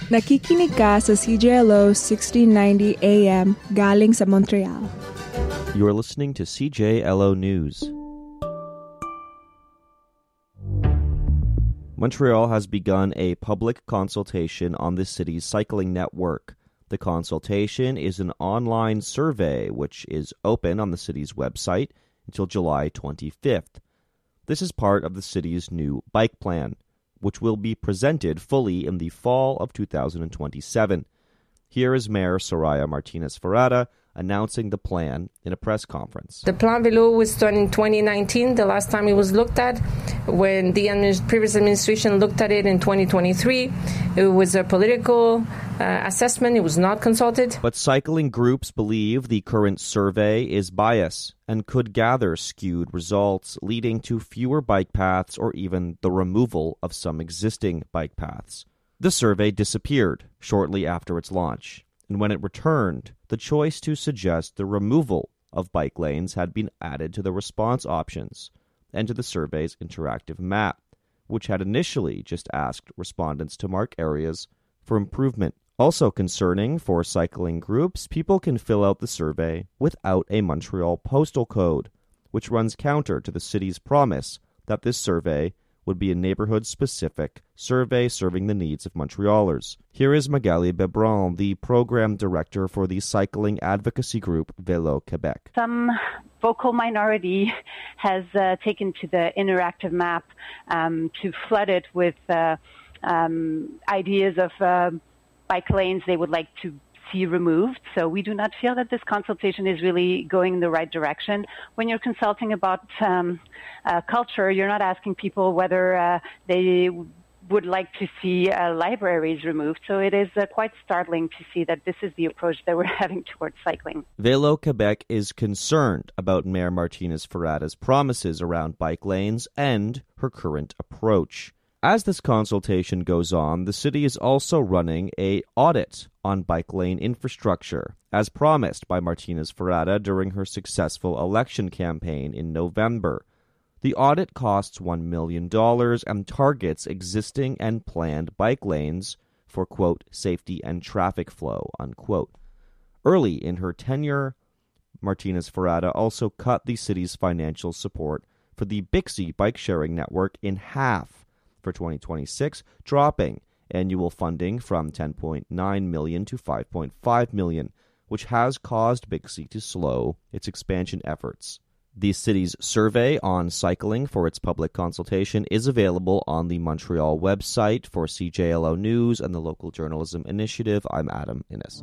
Nakikinig ka sa CJLO 1690 AM galing sa Montreal. You're listening to CJLO News. Montreal has begun a public consultation on the city's cycling network. The consultation is an online survey which is open on the city's website until July 25th. This is part of the city's new bike plan, which will be presented fully in the fall of 2027. Here is Mayor Soraya Martinez-Ferrada announcing the plan in a press conference. The Plan Vélo was done in 2019, the last time it was looked at. When the previous administration looked at it in 2023, it was a political assessment. It was not consulted. But cycling groups believe the current survey is biased and could gather skewed results, leading to fewer bike paths or even the removal of some existing bike paths. The survey disappeared shortly after its launch, and when it returned, the choice to suggest the removal of bike lanes had been added to the response options and to the survey's interactive map, which had initially just asked respondents to mark areas for improvement. Also concerning for cycling groups, people can fill out the survey without a Montreal postal code, which runs counter to the city's promise that this survey would be a neighborhood-specific survey serving the needs of Montrealers. Here is Magali Bebron, the program director for the cycling advocacy group Vélo Québec. Some vocal minority has taken to the interactive map to flood it with ideas of bike lanes they would like to see removed. So we do not feel that this consultation is really going in the right direction. When you're consulting about culture, you're not asking people whether they would like to see libraries removed. So it is quite startling to see that this is the approach that we're having towards cycling. Vélo Québec is concerned about Mayor Martinez-Ferrada's promises around bike lanes and her current approach. As this consultation goes on, the city is also running an audit on bike lane infrastructure, as promised by Martinez-Ferrada during her successful election campaign in November. The audit costs $1 million and targets existing and planned bike lanes for, quote, safety and traffic flow, unquote. Early in her tenure, Martinez-Ferrada also cut the city's financial support for the Bixi bike-sharing network in half for 2026, dropping annual funding from $10.9 million to $5.5 million, which has caused Bixi to slow its expansion efforts. The city's survey on cycling for its public consultation is available on the Montreal website. For CJLO News and the Local Journalism Initiative, I'm Adam Innes.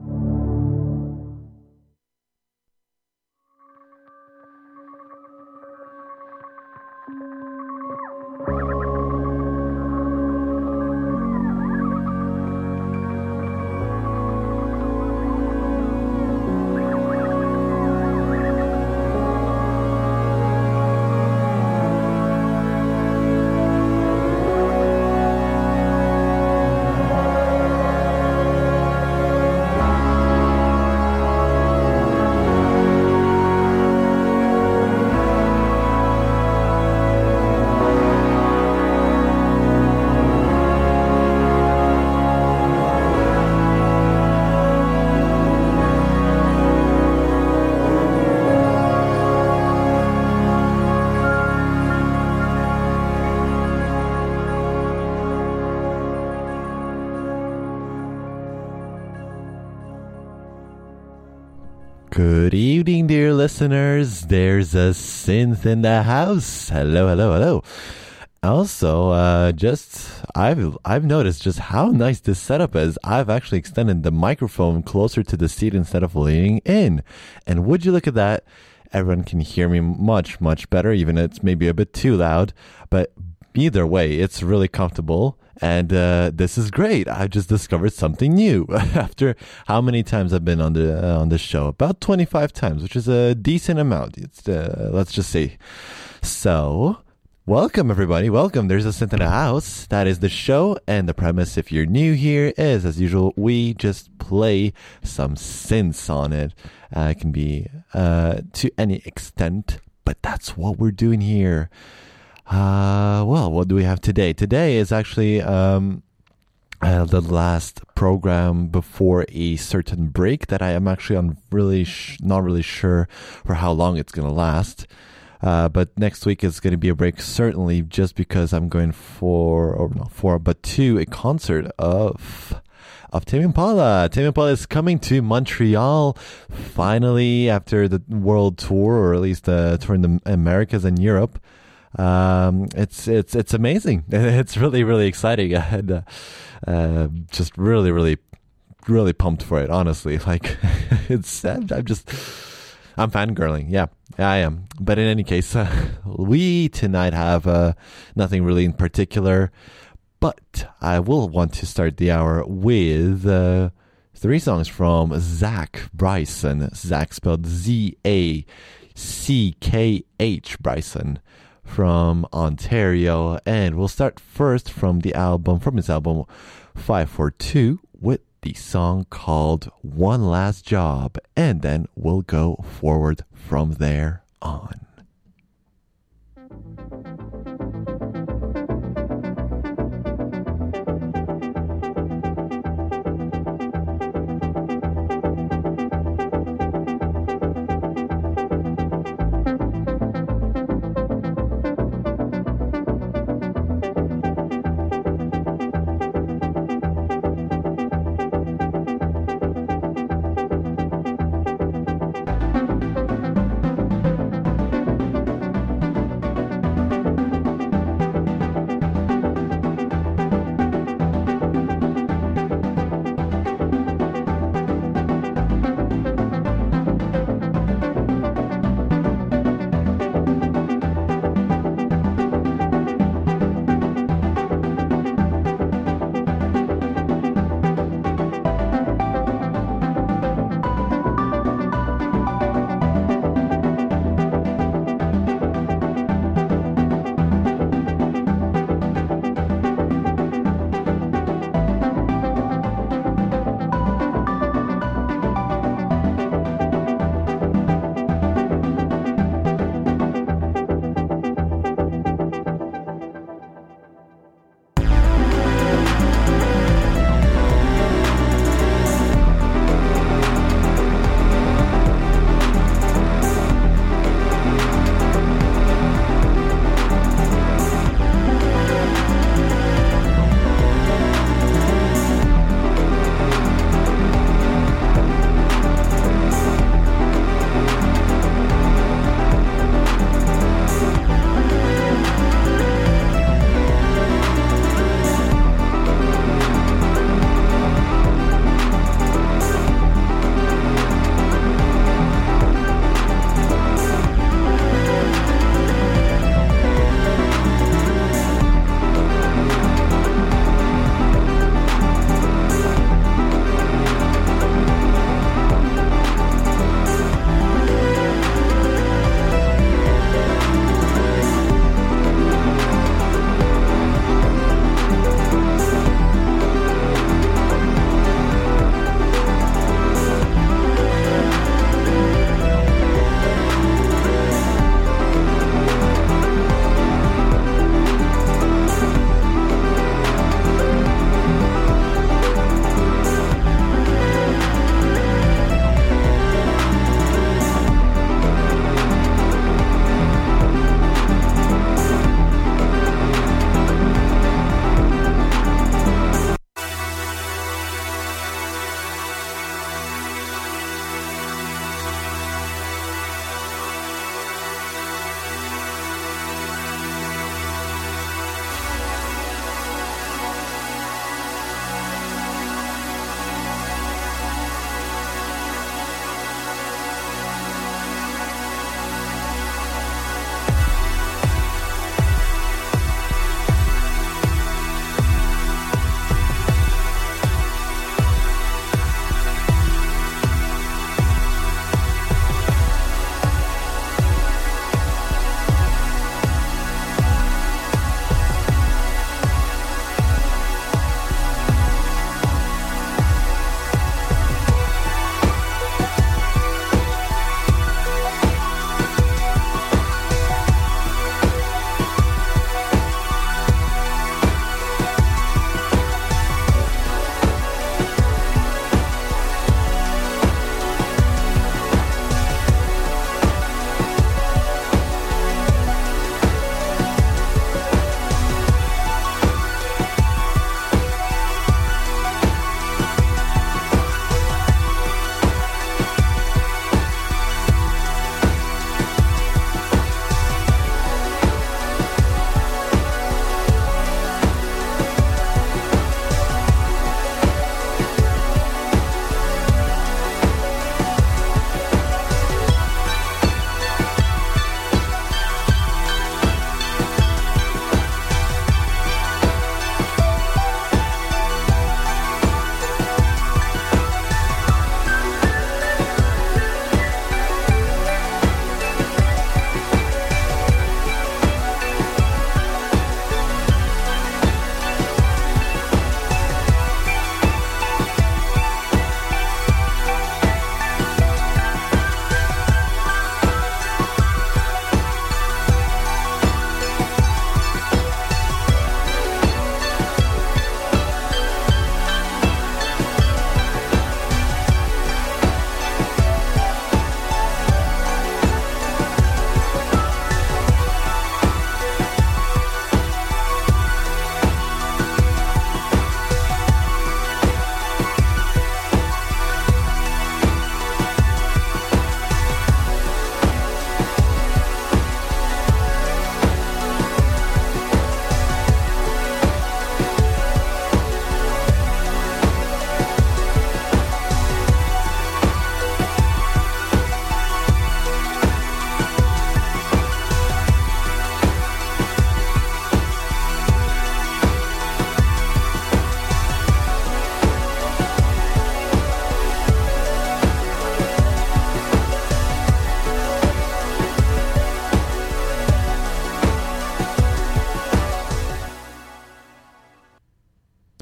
Good evening, dear listeners. There's a synth in the house. Hello, hello, hello. Also, I've noticed just how nice this setup is. I've actually extended the microphone closer to the seat instead of leaning in. And would you look at that? Everyone can hear me much, much better, even if it's maybe a bit too loud. But either way, it's really comfortable. And this is great. I just discovered something new after how many times I've been on the show? About 25 times, which is a decent amount. It's let's just say. So, welcome everybody. Welcome. There's a synth in the house. That is the show, and the premise, if you're new here, is as usual we just play some synths on it. It can be to any extent, but that's what we're doing here. Well, what do we have today? Today is actually a the last program before a certain break that I am actually not really sure for how long it's going to last. But next week is going to be a break, certainly, just because I'm going to a concert of Tame Impala. Tame Impala is coming to Montreal finally after the world tour, or at least the tour in the Americas and Europe. It's amazing. It's really, really exciting. And just really, really, really pumped for it, honestly. Like, I'm fangirling. Yeah, I am. But in any case, we tonight have nothing really in particular. But I will want to start the hour with 3 songs from Zach Bryson. Zach spelled Z-A-C-K-H Bryson from Ontario. And we'll start first from his album 542 with the song called One Last Job. And then we'll go forward from there on.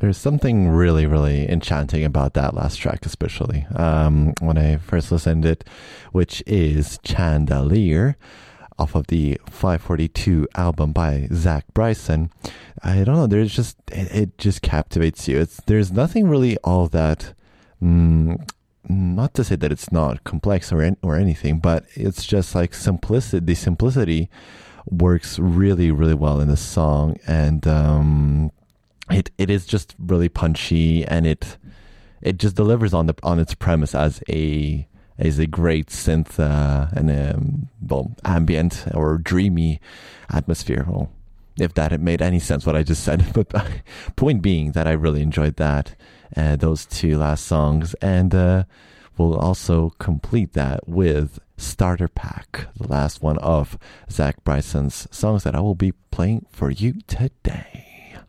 There's something really, really enchanting about that last track, especially when I first listened to it, which is Chandelier, off of the 542 album by Zach Bryson. I don't know, there's just, it just captivates you. There's nothing really all that, not to say that it's not complex or anything, but it's just like simplicity. The simplicity works really, really well in the song, and it is just really punchy, and it just delivers on its premise as a great synth and ambient or dreamy atmosphere. Well, if that made any sense what I just said, but point being that I really enjoyed those two last songs, and we'll also complete that with Starter Pack, the last one of Zach Bryson's songs that I will be playing for you today.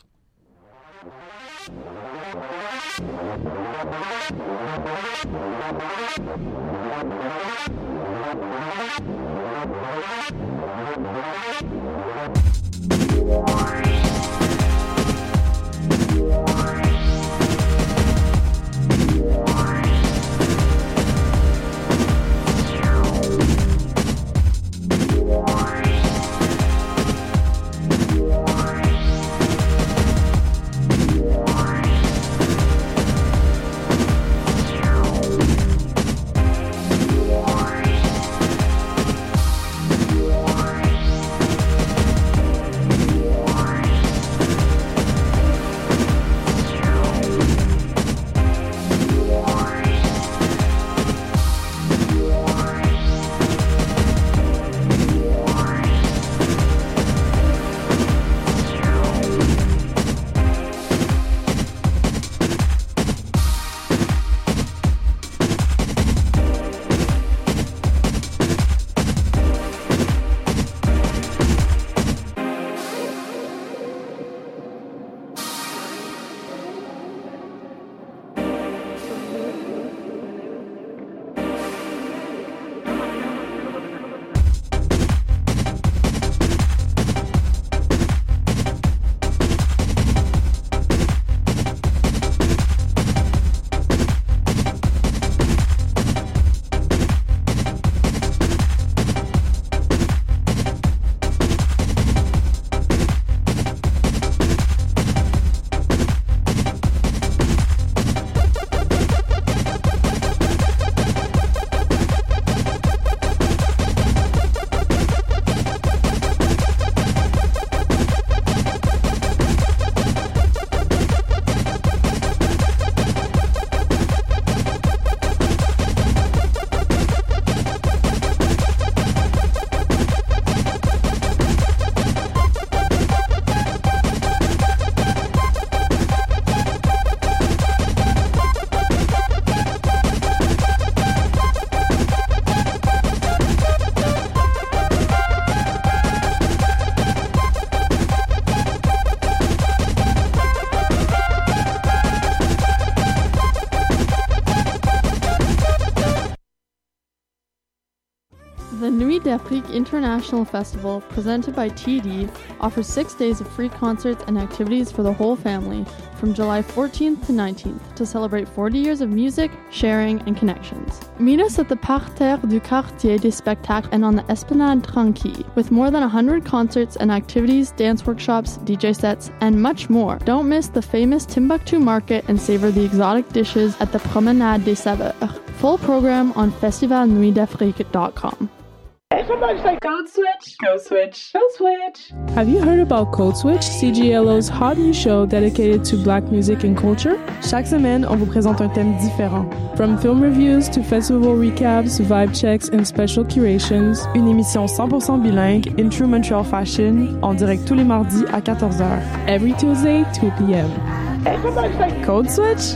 The Nuit d'Afrique International Festival, presented by TD, offers 6 days of free concerts and activities for the whole family from July 14th to 19th to celebrate 40 years of music, sharing, and connections. Meet us at the Parterre du Quartier des Spectacles and on the Esplanade Tranquille, with more than 100 concerts and activities, dance workshops, DJ sets, and much more. Don't miss the famous Timbuktu Market and savor the exotic dishes at the Promenade des Saveurs. Full program on festivalnuitdafrique.com. Somebody say code switch, code switch, code switch. Have you heard about Code Switch, CJLO's hot new show dedicated to black music and culture? Chaque semaine, on vous présente un thème différent. From film reviews to festival recaps, vibe checks and special curations, une émission 100% bilingue in true Montreal fashion, en direct tous les mardis à 14h. Every Tuesday, 2 p.m. Somebody say Code Switch?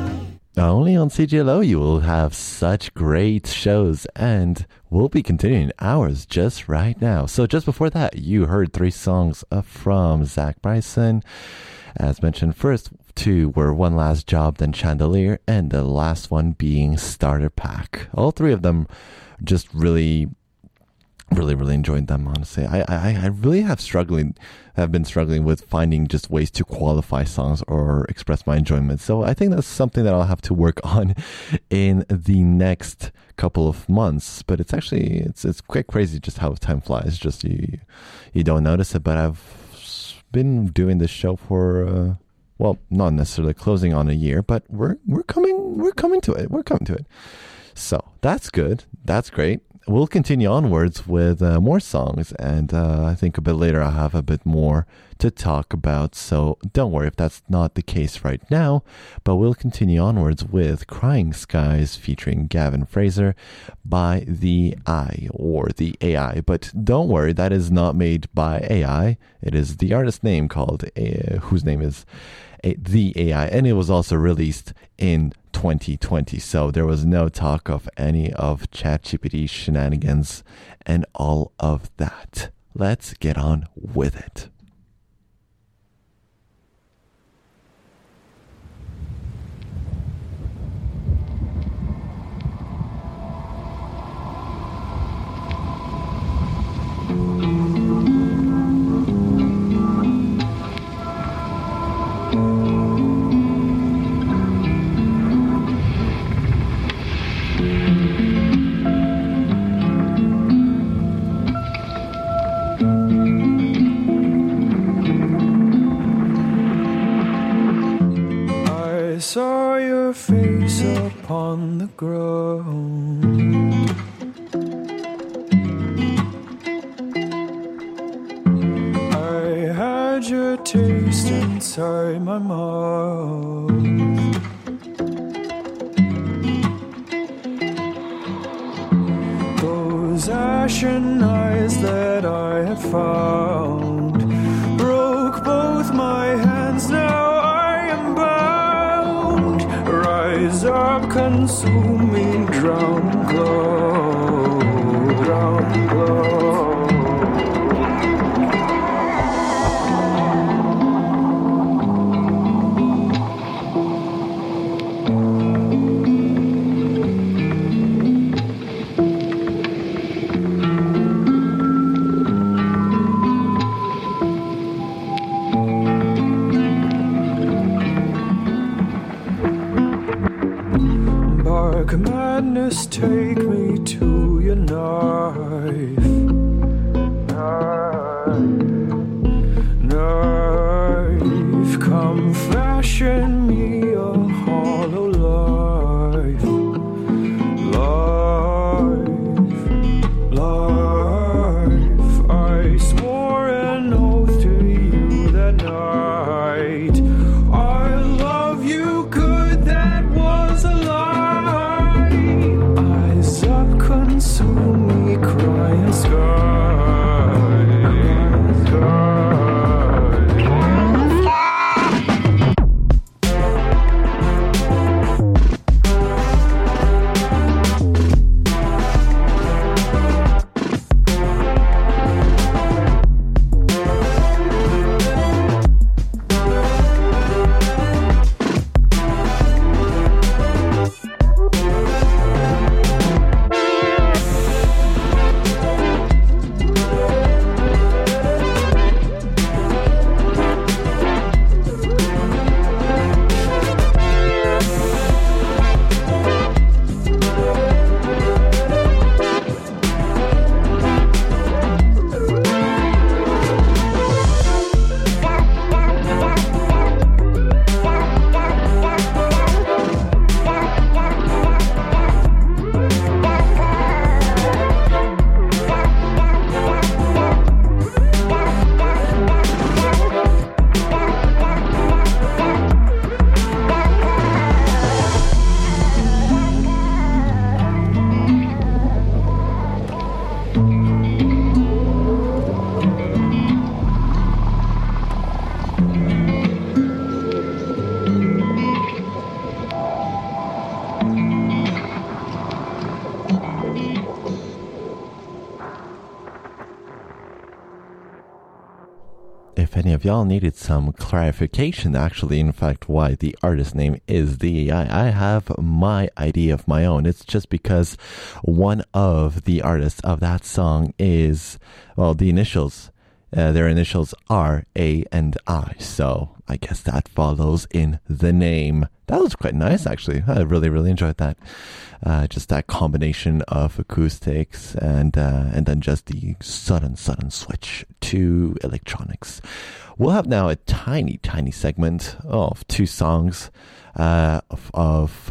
Only on CGLO you will have such great shows, and we'll be continuing ours just right now. So just before that, you heard 3 songs from Zach Bryson. As mentioned, first 2 were One Last Job, then Chandelier, and the last one being Starter Pack. All 3 of them just really really, really enjoyed them, honestly. I really have been struggling with finding just ways to qualify songs or express my enjoyment. So I think that's something that I'll have to work on in the next couple of months. But it's actually, it's quite crazy just how time flies. Just you don't notice it, but I've been doing this show for, well, not necessarily closing on a year, but we're coming to it. So that's good. That's great. We'll continue onwards with more songs, and I think a bit later I'll have a bit more to talk about, so don't worry if that's not the case right now, but we'll continue onwards with Crying Skies featuring Gavin Fraser by The Eye, or The AI, but don't worry, that is not made by AI. It is the artist's name called, whose name is The AI, and it was also released in 2020, so there was no talk of any of ChatGPT shenanigans and all of that. Let's get on with it. Saw your face upon the ground. I had your taste inside my mouth. Those ashen eyes that I had found broke both my hands. Now rise up, consume me, drown, glow, drown, glow. Madness, take me to your knife. Knife, come fashion me a hollow life. Life, I swore an oath to you that night. I love you good, that was a lie. Consume me, crying sky. if y'all needed some clarification, actually, in fact, why the artist name is DEI, I have my idea of my own. It's just because one of the artists of that song is, well, the initials. Their initials are A and I, so I guess that follows in the name. That was quite nice, actually. I really, really enjoyed that. Just that combination of acoustics and then just the sudden switch to electronics. We'll have now a tiny segment of two songs of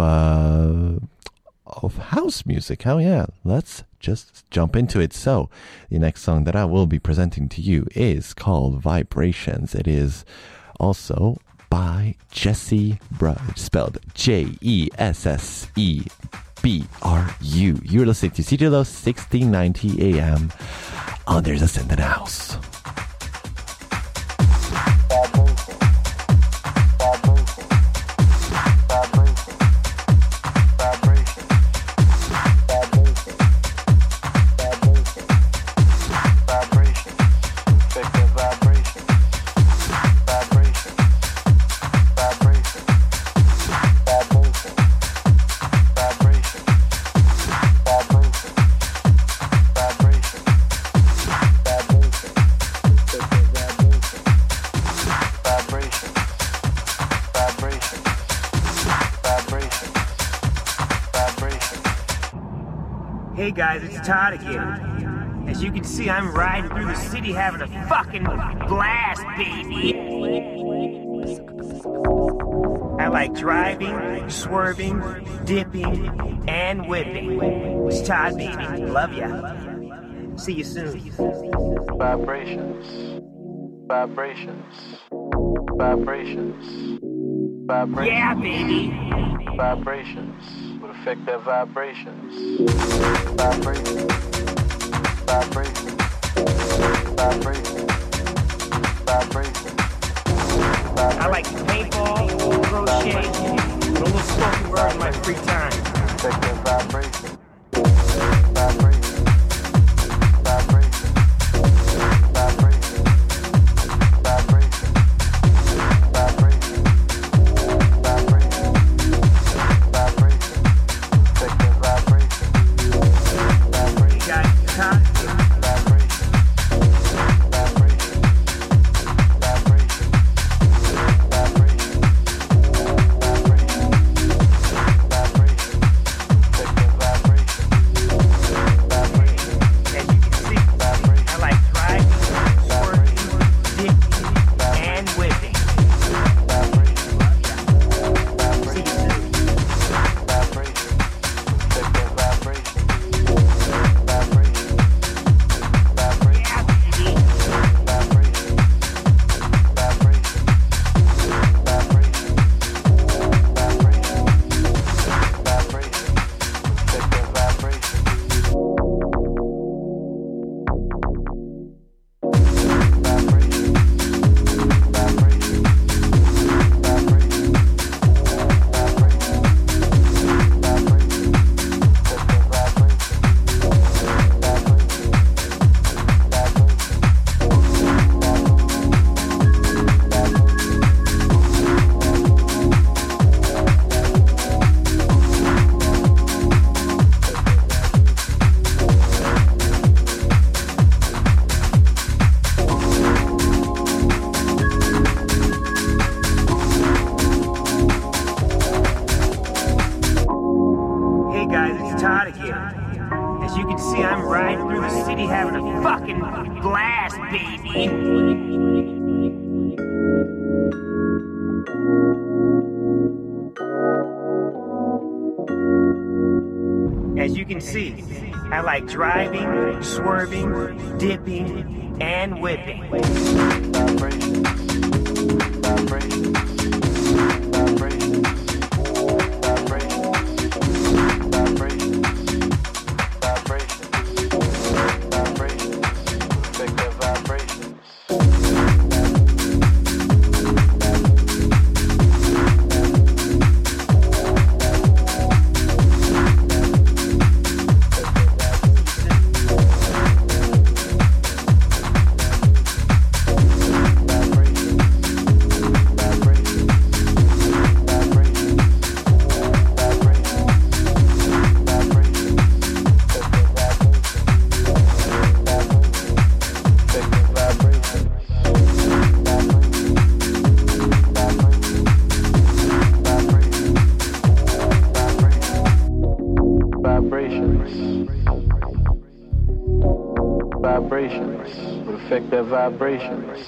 house music. Oh yeah, let's just jump into it. So the next song that I will be presenting to you is called Vibrations. It is also by Jesse Bru, spelled Jessebru. You're listening to CJLO 1690 AM on There's a Synth in the House. Hey guys, it's Todd again. As you can see, I'm riding through the city having a fucking blast, baby. I like driving, swerving, dipping, and whipping. It's Todd, baby. Love ya. See you soon. Vibrations. Vibrations. Vibrations. Vibrations. Yeah, baby. Vibrations. Affect their vibrations. Vibrations. Vibrations. Vibrations. Vibrations. I like paintball, crochet, and a little spoken word in my free time. Affect their vibrations. Vibrations. Vibrations. Vibrations. Vibrations. As you can see, I like driving, swerving, dipping, and whipping. Vibrations. Vibrations. Vibrations. Vibrations. Vibrations. Vibrations. Vibrations. Affect their vibrations. Vibrations. vibrations, would affect their vibrations.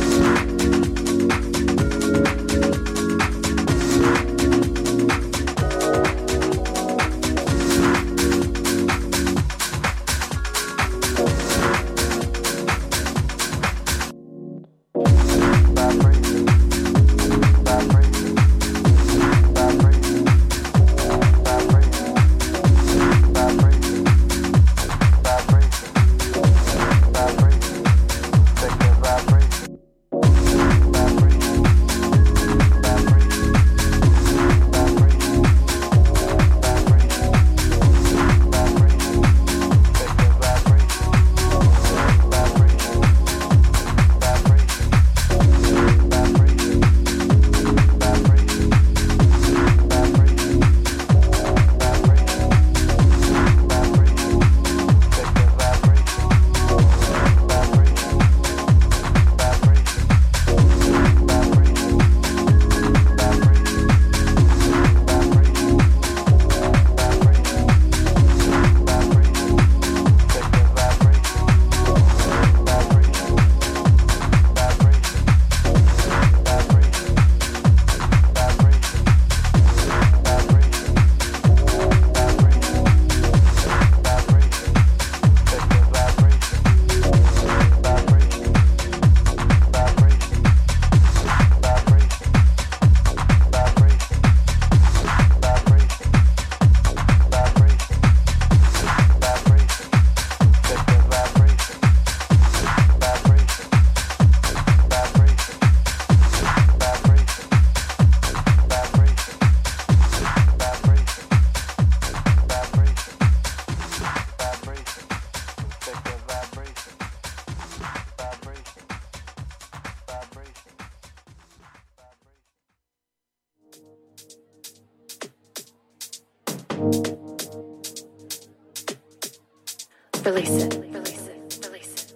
Release it. Release it. Release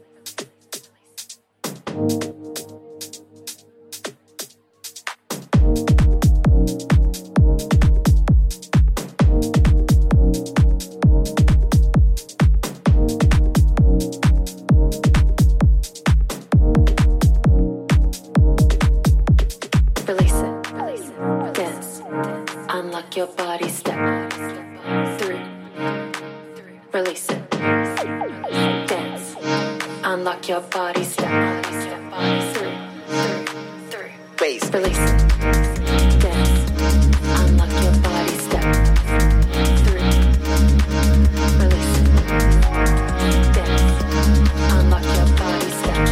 it. Unlock your body, step 3. Release it. Dance. Unlock your body, step 3. Bass. Release it. Dance. Unlock your body, step 3. Release it. Dance. Unlock your body, step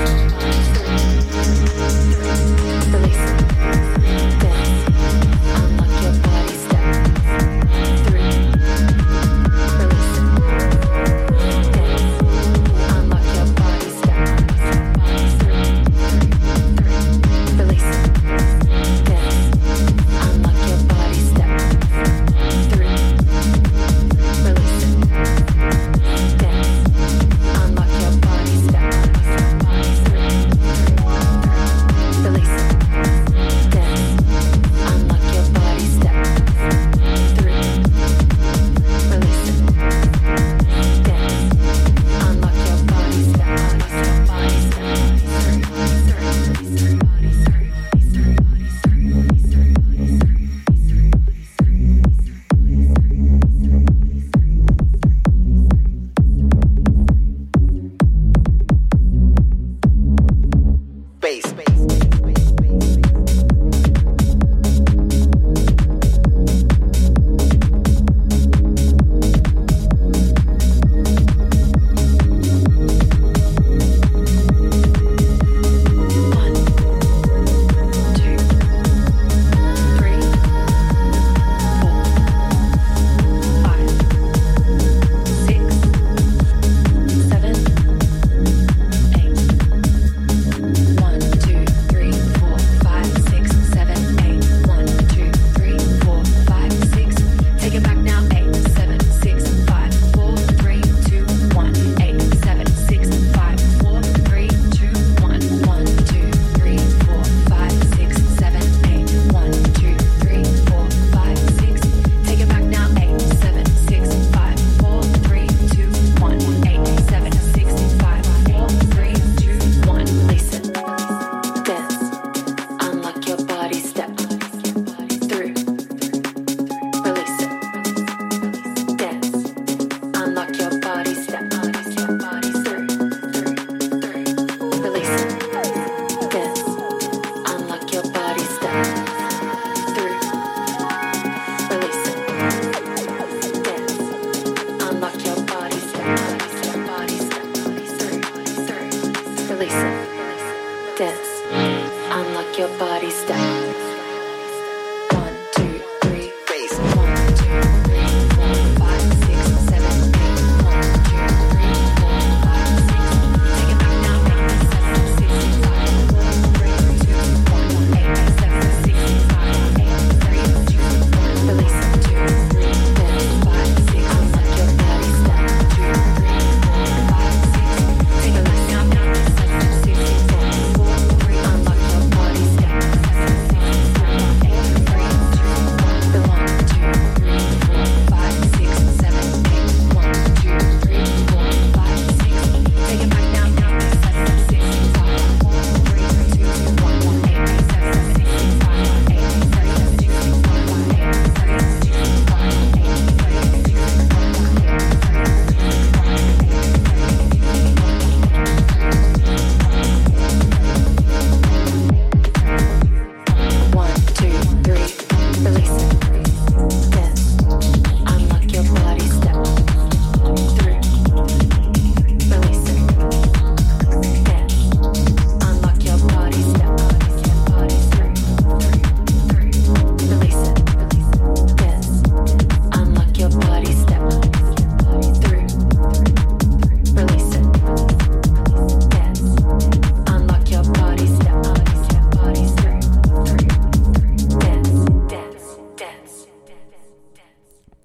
3. Release it.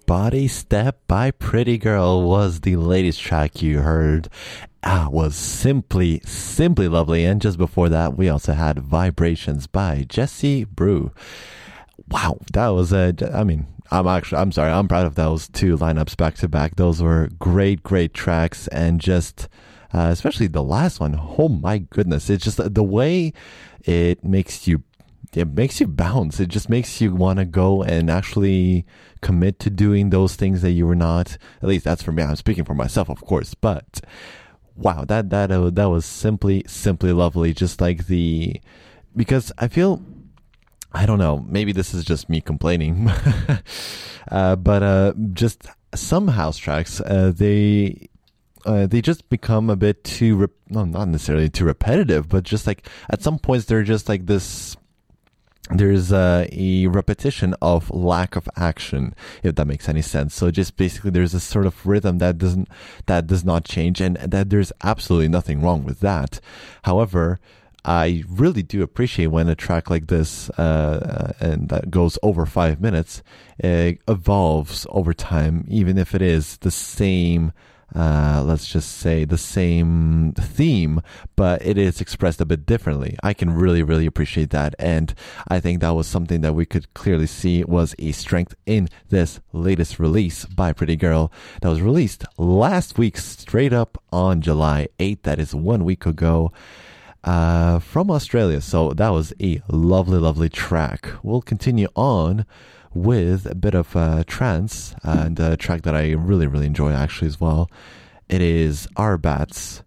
Body Step by Pretty Girl was the latest track you heard. Was simply lovely. And just before that, we also had Vibrations by Jesse Brew. Wow, that was I'm proud of those two lineups back to back. Those were great tracks, and just especially the last one. Oh my goodness, it's just the way it makes you bounce. It just makes you want to go and actually commit to doing those things that you were not. At least that's for me. I'm speaking for myself, of course, but wow, that was simply lovely. Just like because I feel, I don't know, maybe this is just me complaining, but just some house tracks, they just become a bit too, not necessarily too repetitive, but just like at some points they're just like this. There's a repetition of lack of action, if that makes any sense. So just basically there's a sort of rhythm that does not change, and that there's absolutely nothing wrong with that. However, I really do appreciate when a track like this, and that goes over 5 minutes, evolves over time, even if it is the same, let's just say the same theme, but it is expressed a bit differently. I can really appreciate that, and I think that was something that we could clearly see was a strength in this latest release by Pretty Girl that was released last week, straight up on July 8th. That is 1 week ago, from Australia. So that was a lovely track. We'll continue on with a bit of trance, and a track that I really enjoy actually as well. It is Artbats,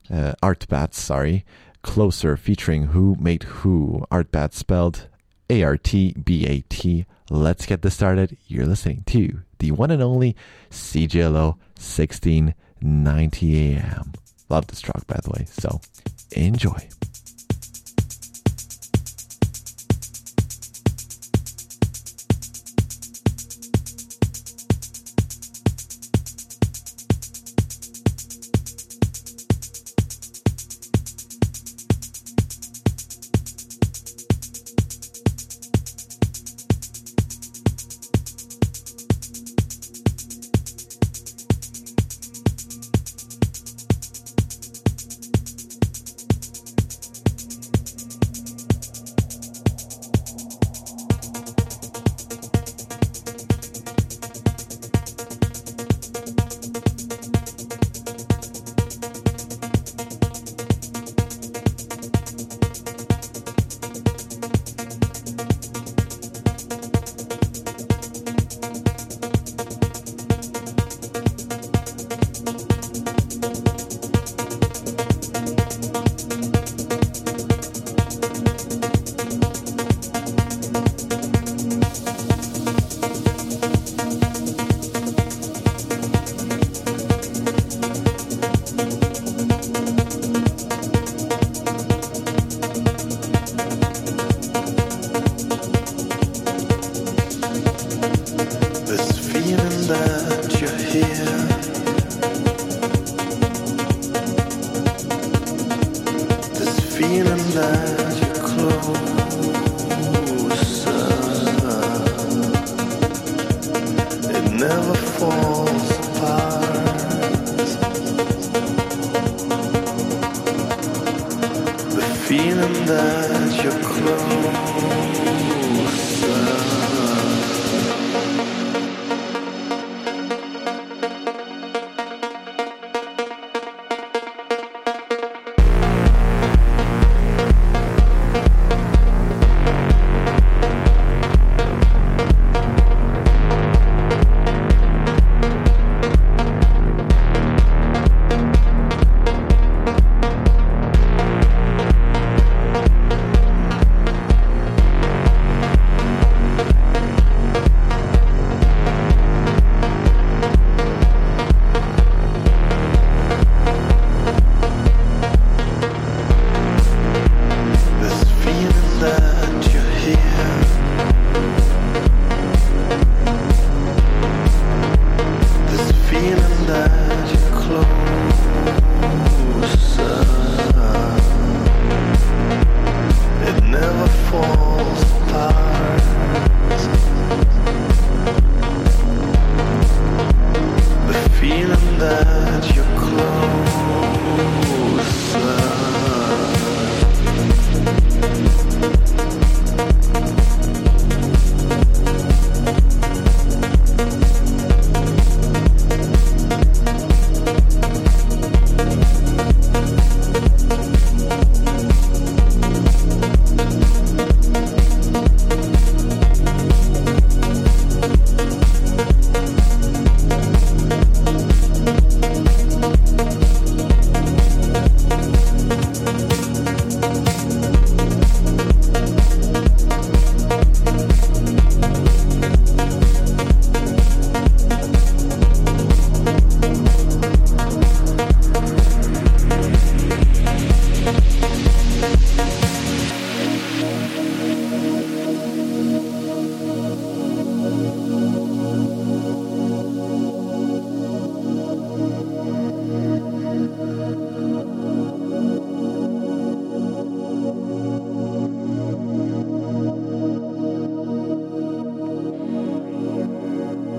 Closer, featuring Who Made Who. Artbats spelled ARTBAT. Let's get this started. You're listening to the one and only CJLO 1690 AM. Love this track, by the way, so enjoy.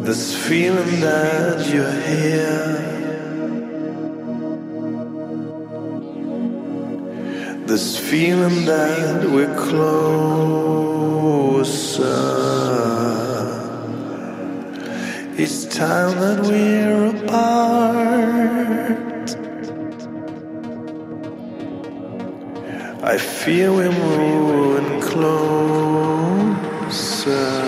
This feeling that you're here, this feeling that we're closer. It's time that we're apart. I feel we're moving closer.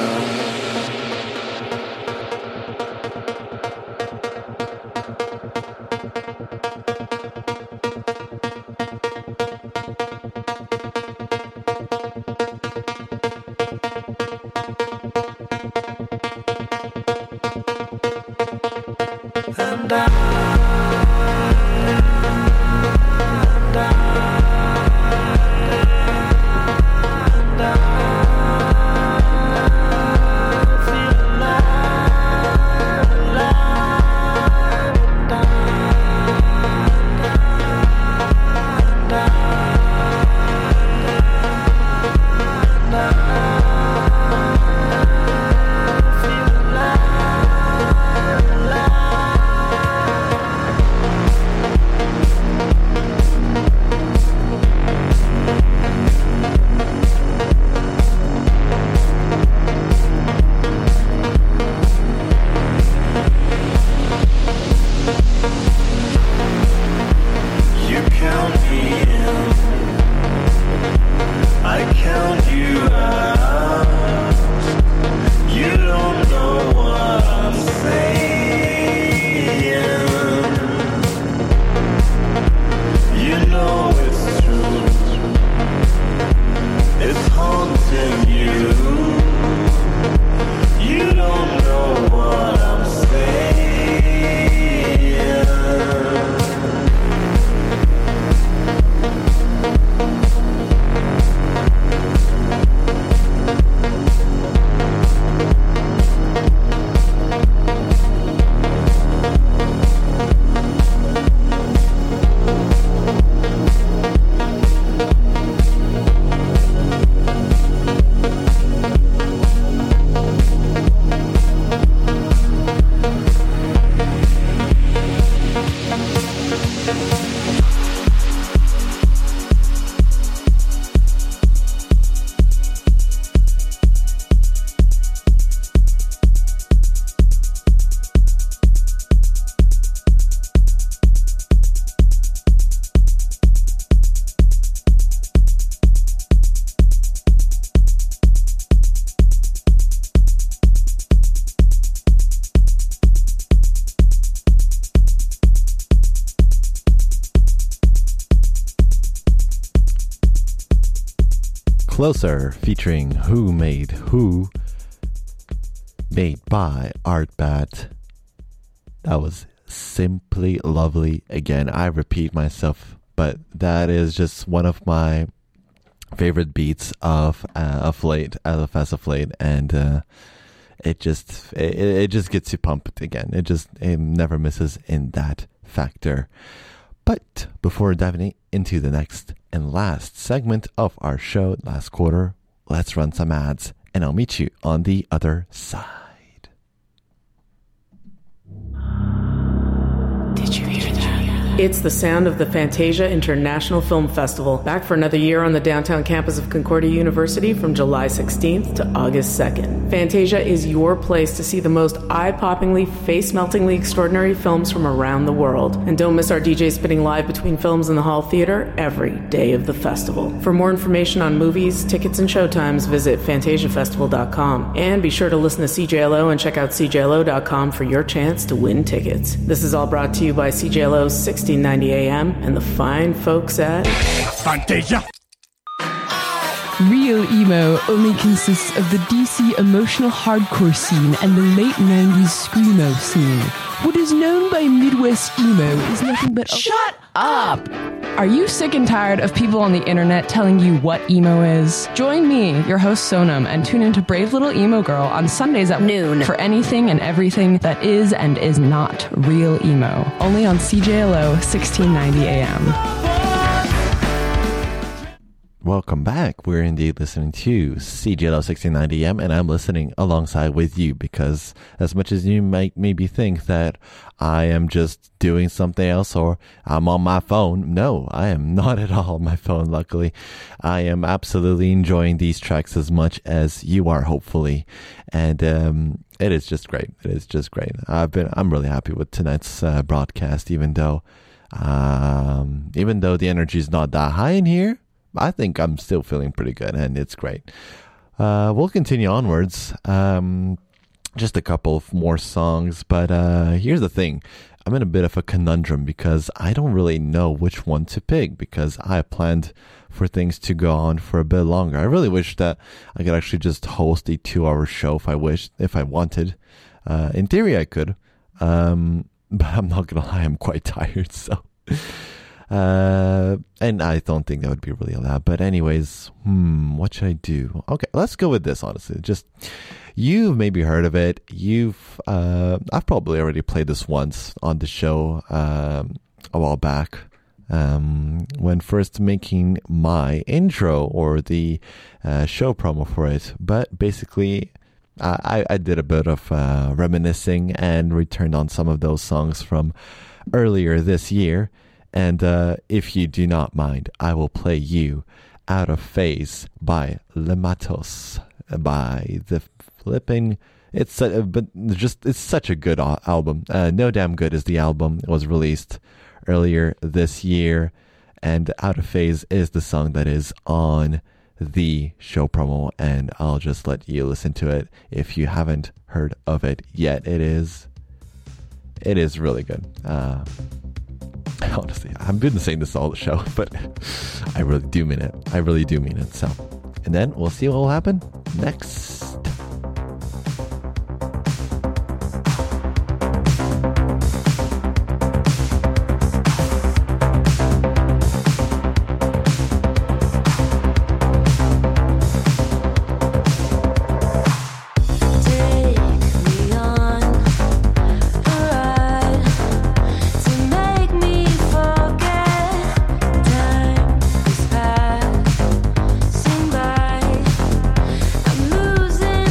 Closer, featuring Who Made Who, made by Artbat. That was simply lovely. Again, I repeat myself, but that is just one of my favorite beats of late, as of late, and it just gets you pumped again. It never misses in that factor. But before diving into the next and last segment of our show, last quarter, let's run some ads, and I'll meet you on the other side. Did you hear that? It's the sound of the Fantasia International Film Festival, back for another year on the downtown campus of Concordia University from July 16th to August 2nd. Fantasia is your place to see the most eye-poppingly, face-meltingly extraordinary films from around the world. And don't miss our DJ spinning live between films in the Hall Theater every day of the festival. For more information on movies, tickets, and showtimes, visit FantasiaFestival.com. And be sure to listen to CJLO and check out CJLO.com for your chance to win tickets. This is all brought to you by CJLO's 1690 AM and the fine folks at Fantasia. Real emo only consists of the DC emotional hardcore scene and the late 90s screamo scene. What is known by Midwest emo is nothing but Shut up! Are you sick and tired of people on the internet telling you what emo is? Join me, your host Sonam, and tune into Brave Little Emo Girl on Sundays at noon for anything and everything that is and is not real emo. Only on CJLO 1690 AM. Welcome back. We're indeed listening to CJLO 1690M, and I'm listening alongside with you because as much as you might maybe think that I am just doing something else or I'm on my phone, no, I am not at all on my phone, luckily. I am absolutely enjoying these tracks as much as you are, hopefully. And it is just great. It is just great. I'm really happy with tonight's broadcast, even though the energy is not that high in here. I think I'm still feeling pretty good, and it's great. We'll continue onwards. Just a couple of more songs, but here's the thing. I'm in a bit of a conundrum because I don't really know which one to pick because I planned for things to go on for a bit longer. I really wish that I could actually just host a 2-hour show if I wanted. In theory, I could, but I'm not gonna lie, I'm quite tired, so... and I don't think that would be really allowed. But anyways, what should I do? Okay, let's go with this, honestly. Just, you've maybe heard of it. I've probably already played this once on the show a while back when first making my intro or the show promo for it. But basically, I did a bit of reminiscing and returned on some of those songs from earlier this year. And if you do not mind, I will play you Out of Phase by Le Matos, by the flipping... It's such a good album. No Damn Good is the album. It was released earlier this year. And Out of Phase is the song that is on the show promo. And I'll just let you listen to it if you haven't heard of it yet. It is really good. Honestly, I've been saying this all the show, but I really do mean it. I really do mean it. So, and then we'll see what will happen next. Losing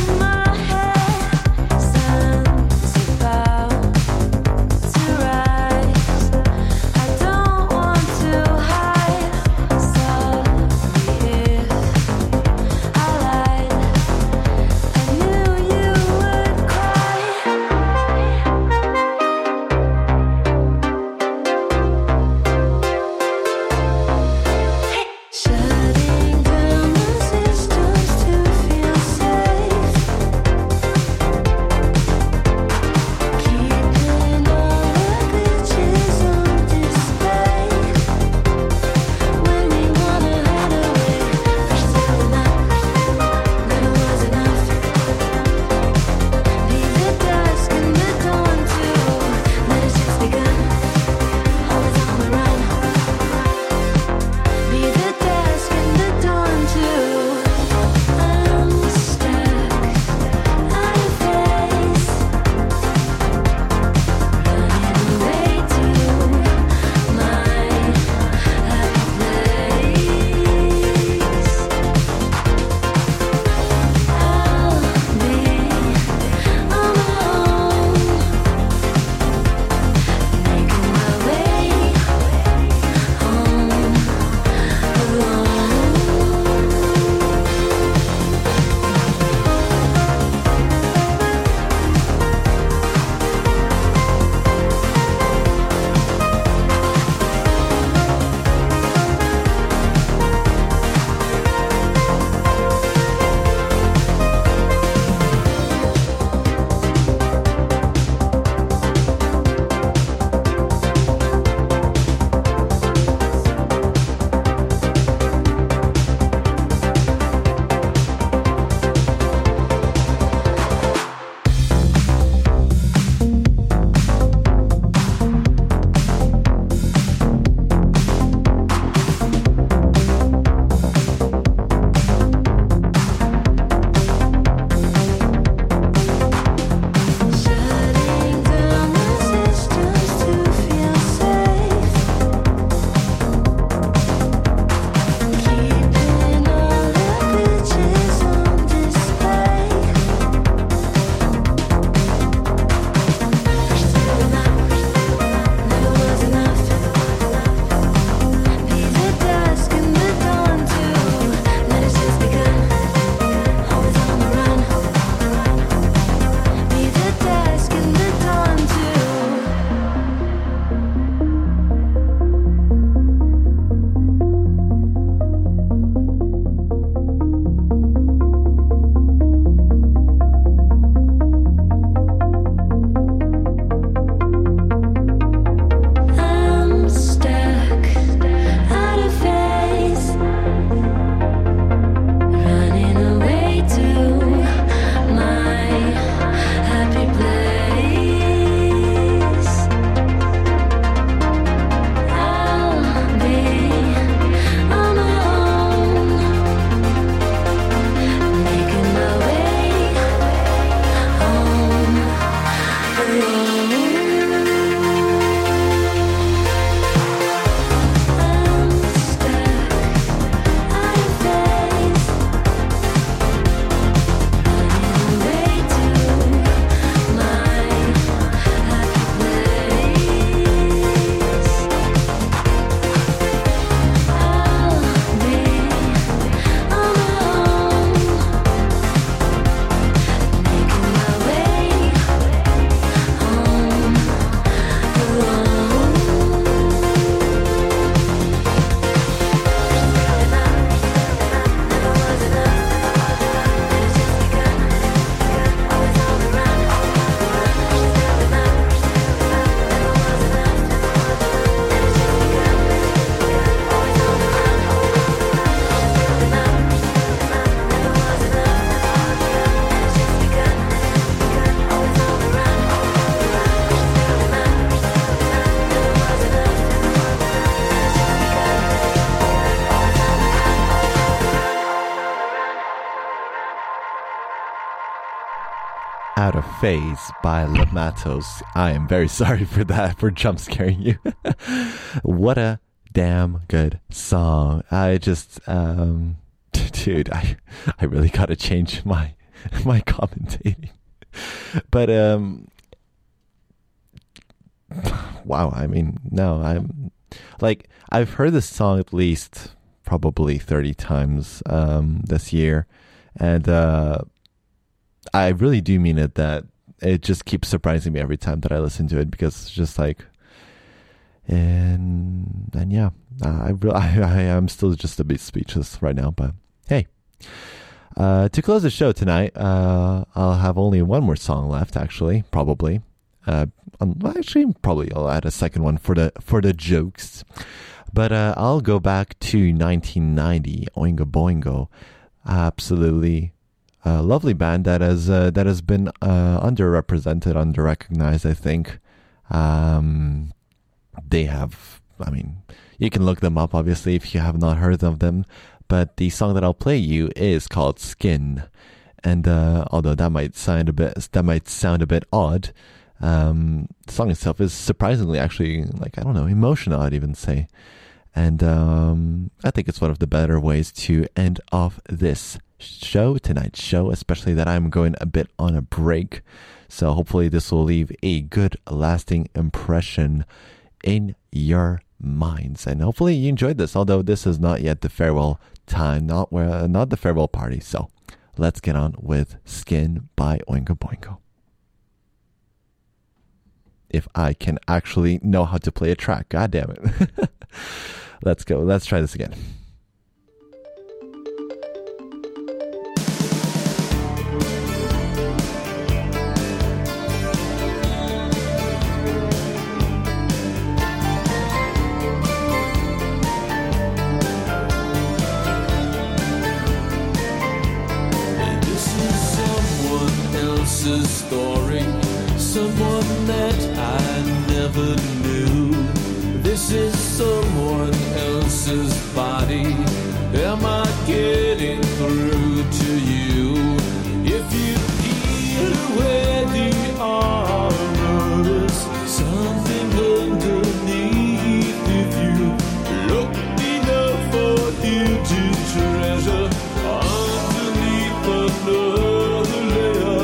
Out of Phase by Le Matos. I am very sorry for that, for jump scaring you. What a damn good song. I just, dude, I really gotta change my commentating. But, wow, I mean, no, I've heard this song at least probably 30 times this year, and I really do mean it, that it just keeps surprising me every time that I listen to it, because it's just like, and yeah, I am still just a bit speechless right now. But hey, to close the show tonight, I'll have only one more song left. Actually, probably, probably I'll add a second one for the jokes. But I'll go back to 1990. Oingo Boingo, absolutely. Lovely band that has been underrepresented, underrecognized, I think. They have, I mean, you can look them up, obviously, if you have not heard of them. But the song that I'll play you is called Skin. And although that might sound a bit odd, the song itself is surprisingly, actually, like, I don't know, emotional, I'd even say. And I think it's one of the better ways to end off tonight's show, especially that I'm going a bit on a break. So hopefully this will leave a good lasting impression in your minds. And hopefully you enjoyed this, although this is not yet the farewell time, not the farewell party. So let's get on with Skin by Oingo Boingo. If I can actually know how to play a track, god damn it. Let's go. Let's try this again. Story, someone that I never knew. This is someone else's body. Am I getting through to you? If you peel away the armor, something underneath. If you look enough for you to treasure underneath another layer.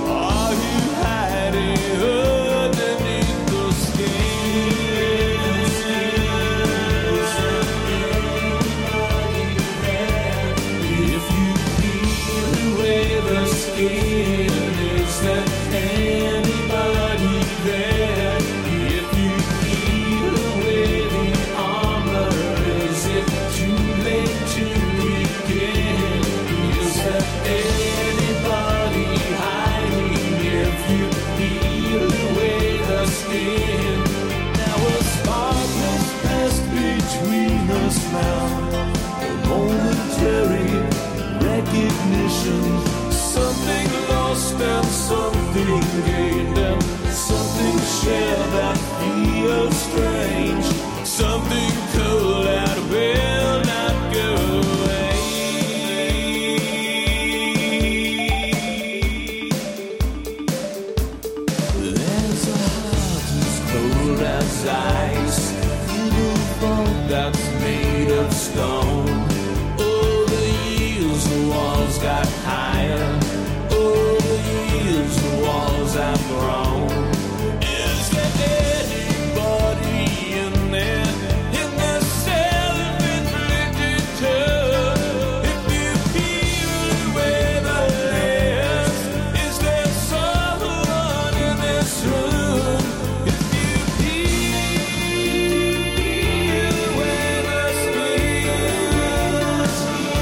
Something lost and something gained and something shared that feels strange. Something cool that will not go away. There's a heart as cold as ice, a vault that's made of stone. The walls got higher. Over the years, the walls have grown. Is there anybody in there, in the self-inflicted turn? If you peel away the layers, is there someone in this room? If you peel away the screens,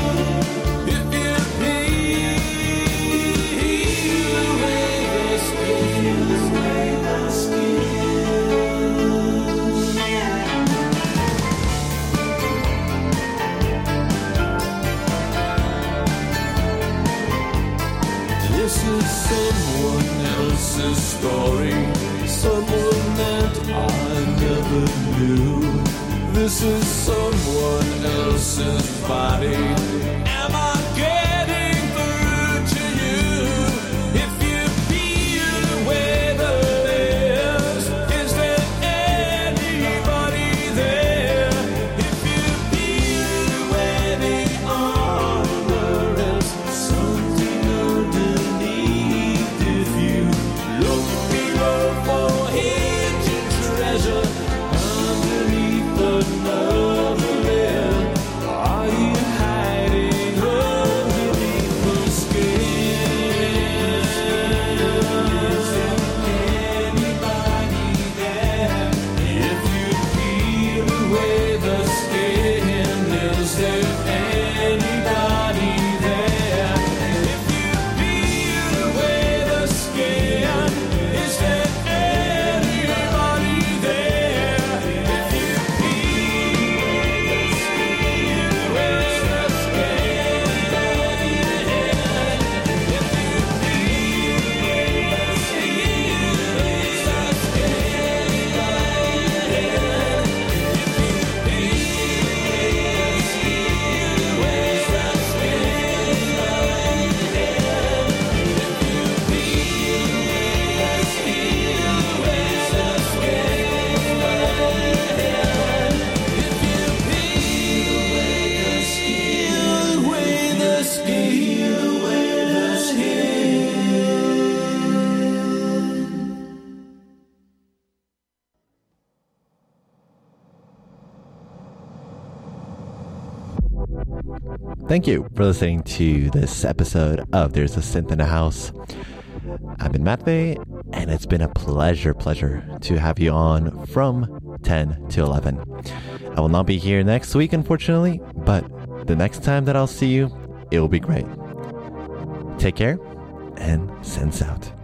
someone else's story, someone that I never knew. This is someone else's body. Am I getting through to you? If you feel Thank you for listening to this episode of There's a Synth in the House. I've been Matvey, and it's been a pleasure to have you on from 10 to 11. I will not be here next week, unfortunately, but the next time that I'll see you, it will be great. Take care, and sense out.